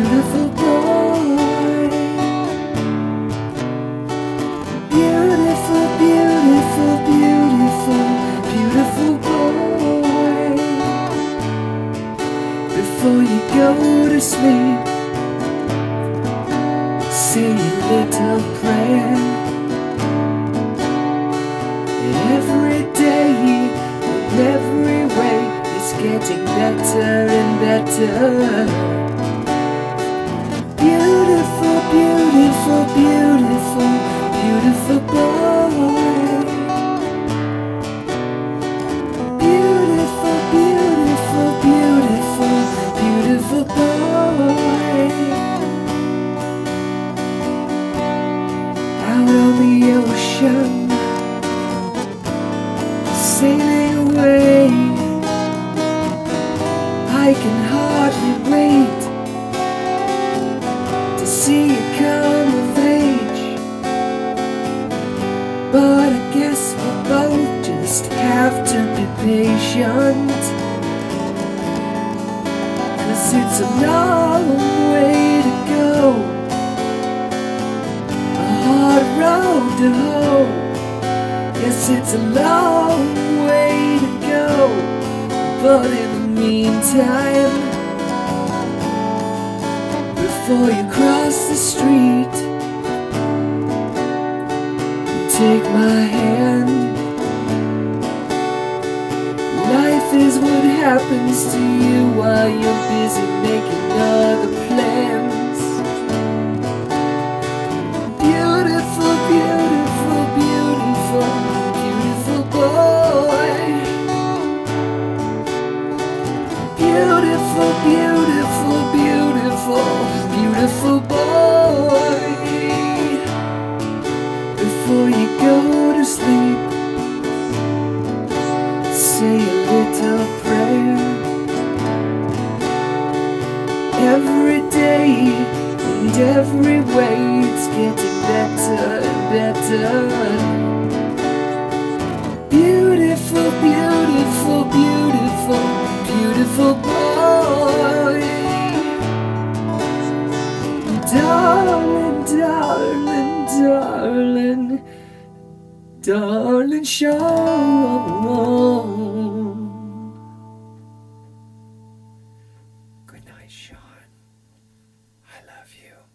beautiful boy. Beautiful, beautiful, beautiful, beautiful boy. Before you go to sleep, say a little prayer. Every day, in every way, it's getting better and better. Beautiful, beautiful, beautiful, beautiful boy. Beautiful, beautiful, beautiful, beautiful boy. Out on the ocean, sailing away, I can hardly wait to see you come of age. But I guess we'll both just have to be patient, 'cause it's a long way to go, a hard road to hoe. Yes, it's a long way to go, but in the meantime, before you cross the street, take my hand. Life is what happens to you while you're busy making other plans. Beautiful, beautiful, beautiful, beautiful boy. Beautiful, beautiful, beautiful, beautiful boy. Before you go to sleep, say a little prayer. Every day and every way, it's getting better and better. Beautiful, beautiful, beautiful, beautiful boy. Darling, darling, darling, darling Sean. Good night, Sean. I love you.